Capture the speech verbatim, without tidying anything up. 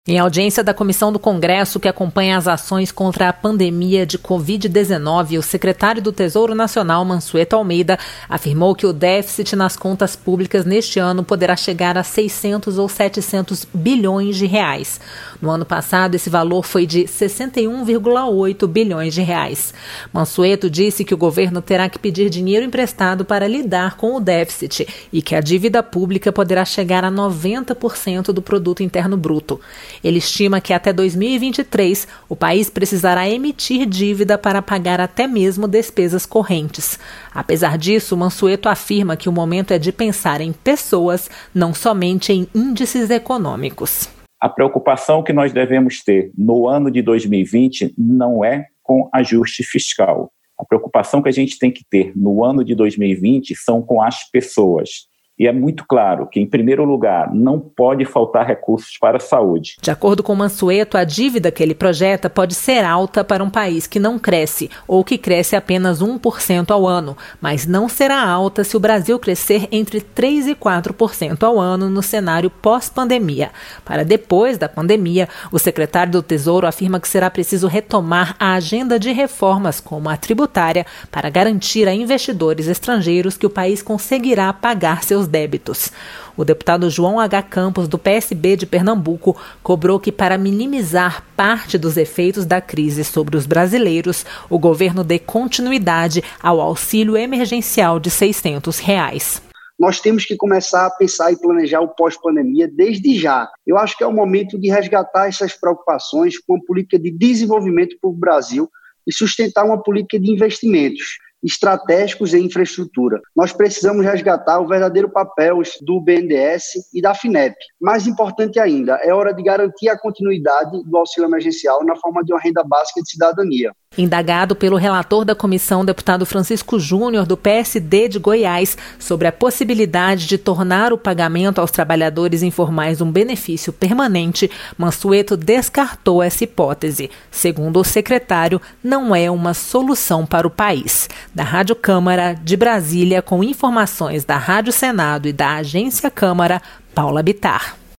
Em audiência da Comissão do Congresso que acompanha as ações contra a pandemia de covid dezenove, o secretário do Tesouro Nacional, Mansueto Almeida, afirmou que o déficit nas contas públicas neste ano poderá chegar a seiscentos ou setecentos bilhões de reais. No ano passado, esse valor foi de sessenta e um vírgula oito bilhões de reais. Mansueto disse que o governo terá que pedir dinheiro emprestado para lidar com o déficit e que a dívida pública poderá chegar a noventa por cento do produto interno bruto. Ele estima que até dois mil e vinte e três o país precisará emitir dívida para pagar até mesmo despesas correntes. Apesar disso, Mansueto afirma que o momento é de pensar em pessoas, não somente em índices econômicos. A preocupação que nós devemos ter no ano de dois mil e vinte não é com ajuste fiscal. A preocupação que a gente tem que ter no ano de dois mil e vinte são com as pessoas. E é muito claro que, em primeiro lugar, não pode faltar recursos para a saúde. De acordo com Mansueto, a dívida que ele projeta pode ser alta para um país que não cresce ou que cresce apenas um por cento ao ano, mas não será alta se o Brasil crescer entre três e quatro por cento ao ano no cenário pós-pandemia. Para depois da pandemia, o secretário do Tesouro afirma que será preciso retomar a agenda de reformas, como a tributária, para garantir a investidores estrangeiros que o país conseguirá pagar seus débitos. O deputado João H. Campos, do P S B de Pernambuco, cobrou que, para minimizar parte dos efeitos da crise sobre os brasileiros, o governo dê continuidade ao auxílio emergencial de seiscentos reais. Nós temos que começar a pensar e planejar o pós-pandemia desde já. Eu acho que é o momento de resgatar essas preocupações com a política de desenvolvimento para o Brasil e sustentar uma política de investimentos estratégicos em infraestrutura. Nós precisamos resgatar o verdadeiro papel do B N D E S e da FINEP. Mais importante ainda, é hora de garantir a continuidade do auxílio emergencial na forma de uma renda básica de cidadania. Indagado pelo relator da comissão, deputado Francisco Júnior, do P S D de Goiás, sobre a possibilidade de tornar o pagamento aos trabalhadores informais um benefício permanente, Mansueto descartou essa hipótese. Segundo o secretário, não é uma solução para o país. Da Rádio Câmara, de Brasília, com informações da Rádio Senado e da Agência Câmara, Paula Bittar.